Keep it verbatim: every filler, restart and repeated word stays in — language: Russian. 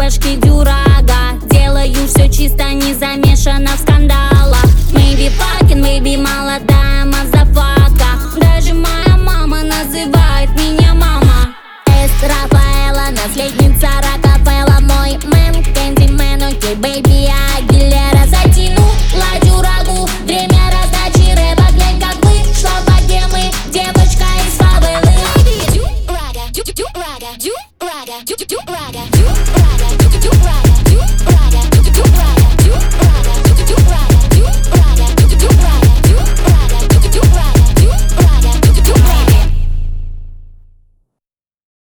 башки дюрага. Делаю все чисто, не замешана в скандалах. Maybe fucking, maybe молодая мазафака. Даже моя мама называет меня мама. Эс Рафаэла, наследница Рокфелла. Мой мэн, Кэндимен, окей, бэйби, Агилера. Затянула дюрагу, время раздачи рэпа. Глянь, как вышла богемы, девочка из фавелы. Дюрага, дю-дю-дюрага, дюрага, дю-дю-дюрага, дюрага.